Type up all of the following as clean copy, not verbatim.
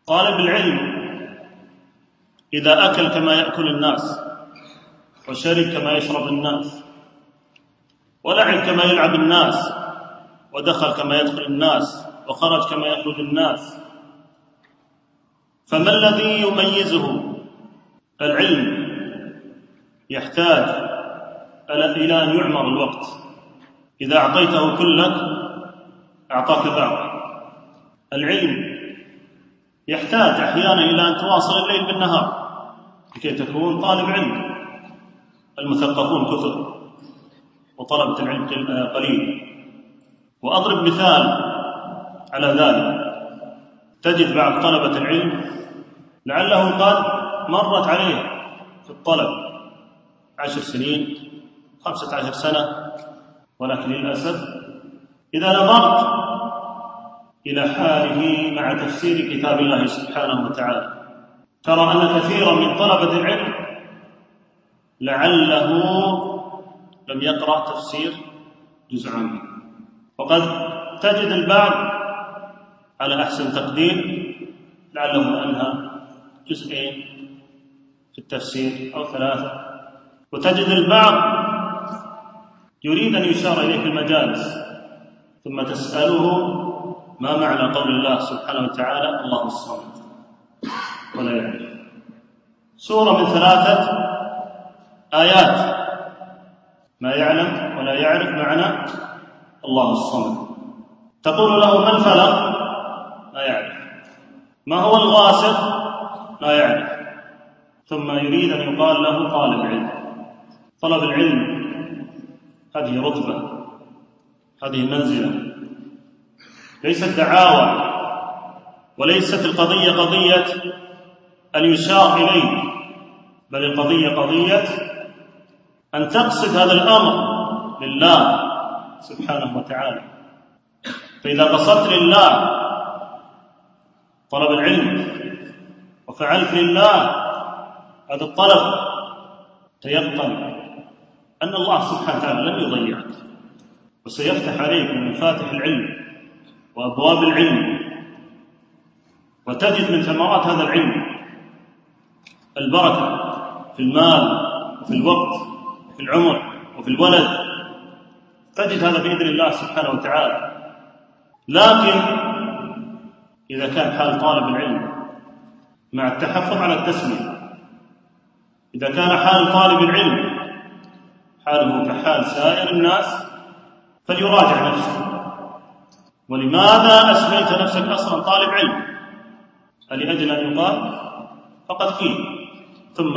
طالب العلم إذا أكل كما يأكل الناس، وشرب كما يشرب الناس، ولعب كما يلعب الناس، ودخل كما يدخل الناس، وخرج كما يخرج الناس، فما الذي يميزه؟ العلم يحتاج إلى أن يعمر الوقت. إذا أعطيته كلك أعطاك بعض. العلم يحتاج أحيانا إلى أن تواصل الليل بالنهار لكي تكون طالب علم. المثقفون كثر وطلبة العلم قليل. وأضرب مثال على ذلك. تجد بعض طلبة العلم لعله قد مرت عليه في الطلب 10 سنين 15 سنة، ولكن للأسف إذا نظرت إلى حاله مع تفسير كتاب الله سبحانه وتعالى ترى أن كثيرا من طلبة العلم لعله لم يقرأ تفسير جزء عنه، وقد تجد البعض على أحسن تقدير لعله أنهى جزئين في التفسير أو 3، وتجد البعض يريد أن يشار إليه في المجالس ثم تسأله ما معنى قول الله سبحانه وتعالى الله الصمد، ولا يعرف سورة من 3 آيات ما يعلم ولا يعرف معنى الله الصمد. تقول له ما الفلق؟ لا يعرف. ما هو الغاسق؟ لا يعرف. ثم يريد أن يقال له طالب علم. طلب العلم هذه رتبة، هذه منزلة، ليست دعاوى، وليست القضية قضية أن يشار إليه، بل القضية قضية أن تقصد هذا الأمر لله سبحانه وتعالى. فإذا قصدت لله طلب العلم وفعلت لله هذا الطلب تيقن أن الله سبحانه وتعالى لم يضيعك، وسيفتح عليك من مفاتح العلم وأبواب العلم، وتجد من ثمرات هذا العلم البركة في المال وفي الوقت وفي العمر وفي الولد، تجد هذا بإذن الله سبحانه وتعالى. لكن إذا كان حال طالب العلم مع التحفظ على التسمية، إذا كان حال طالب العلم حاله كحال سائر الناس فليراجع نفسه. ولماذا أسميت نفسك أصلا طالب علم؟ لأجل أن يقال فقد قيل، ثم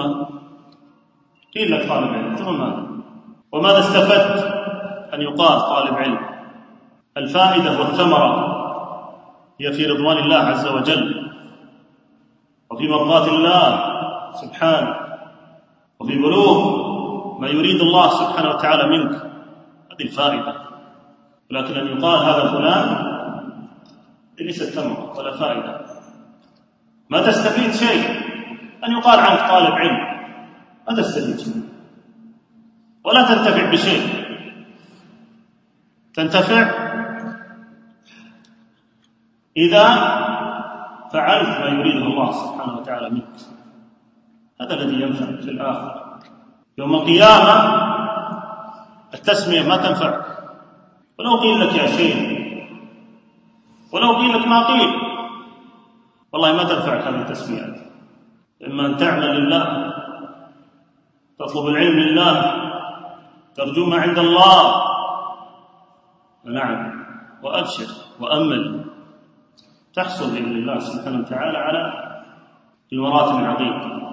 قيل لك طالب علم، ثم ماذا؟ وماذا استفدت أن يقال طالب علم؟ الفائدة والثمرة هي في رضوان الله عز وجل، وفي مرضاة الله سبحانه، وفي بلوغ ما يريد الله سبحانه وتعالى منك. هذه الفائدة. ولكن أن يقال هذا فلان ليست ثمرة ولا فائدة، ما تستفيد شيء. أن يقال عنك طالب علم ما تستفيد شيء ولا تنتفع بشيء. تنتفع إذا فعلت ما يريده الله سبحانه وتعالى منك. هذا الذي ينفع في الآخرة. يوم القيامة التسمية ما تنفعك، ولو قيل لك يا شيخ، ولو قيل لك ما قيل، والله ما تنفعك هذه التسميات. إما أن تعمل لله، تطلب العلم لله، ترجو ما عند الله، نعم، وأبشر وأمل تحصل بإذن الله سبحانه وتعالى على المراتب العظيمة.